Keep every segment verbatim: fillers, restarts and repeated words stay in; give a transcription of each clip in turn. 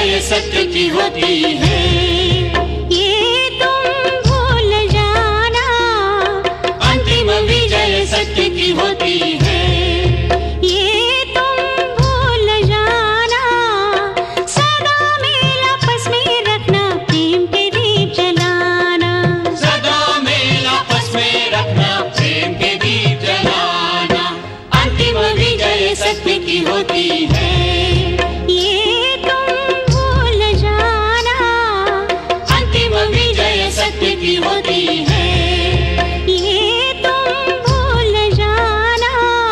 विजय सत्य की होती है। ये तुम भूल जाना, अंतिम विजय सत्य की होती है। ये तुम भूल जाना, सदा मेल आपस में रखना, प्रेम के दीप जलाना। सदा मेल आपस में रखना, प्रेम के दीप जलाना। अंतिम विजय सत्य की होती है। ये तुम भूल जाना, अंतिम विजय सत्य की होती है। ये तुम भूल जाना।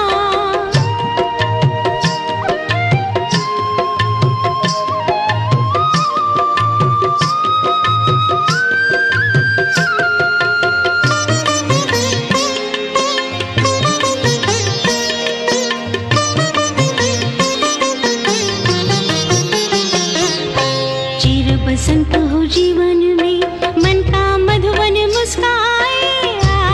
चिर बसंत हो जीवन में, मन का मधुवन मुस्काए।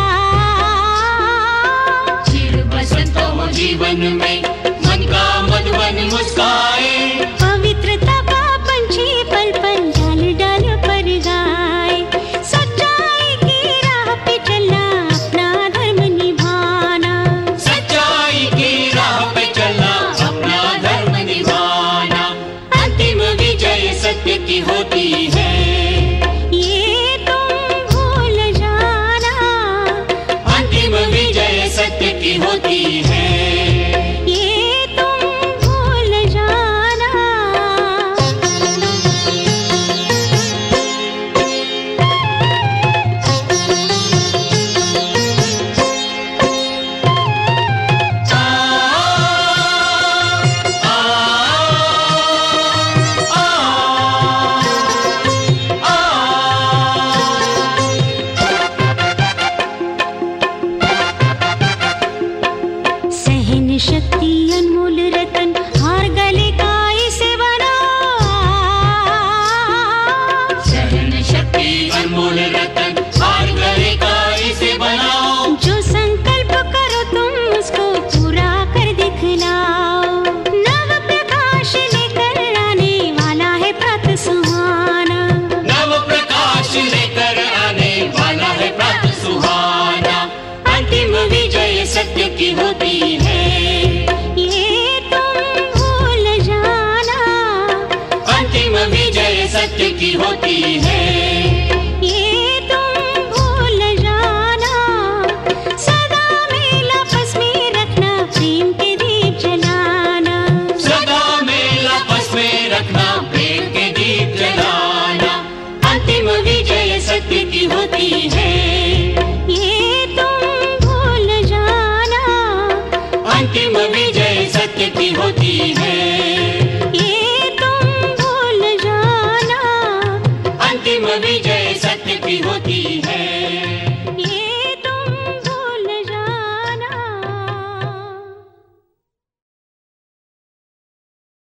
चिर बसंत हो जीवन में, मन का मधुवन मुस्काए। पवित्रता का पंछी पल पल डाल डाल पर गाए। सच्चाई की राह पे चलना, अपना धर्म निभाना। सच्चाई की राह पे चलना, अपना धर्म निभाना। अंतिम विजय सत्य की होती है। ये तुम भूल जाना, अंतिम विजय सत्य की होती है। ये तुम भूल जाना। आ, आ, आ, सहन शक्ति अनमोल रतन, हार गले का इसे बना। सहन शक्ति अनमोल रतन, हार गले का इसे बनाओ। जो संकल्प करो तुम उसको पूरा कर दिखलाओ। नव प्रकाश लेकर आने वाला है प्रातः सुहाना। नव प्रकाश लेकर आने वाला है प्रातः सुहाना। अंतिम विजय सत्य की होती है। ये तुम भूल जाना, अंतिम विजय सत्य की होती है।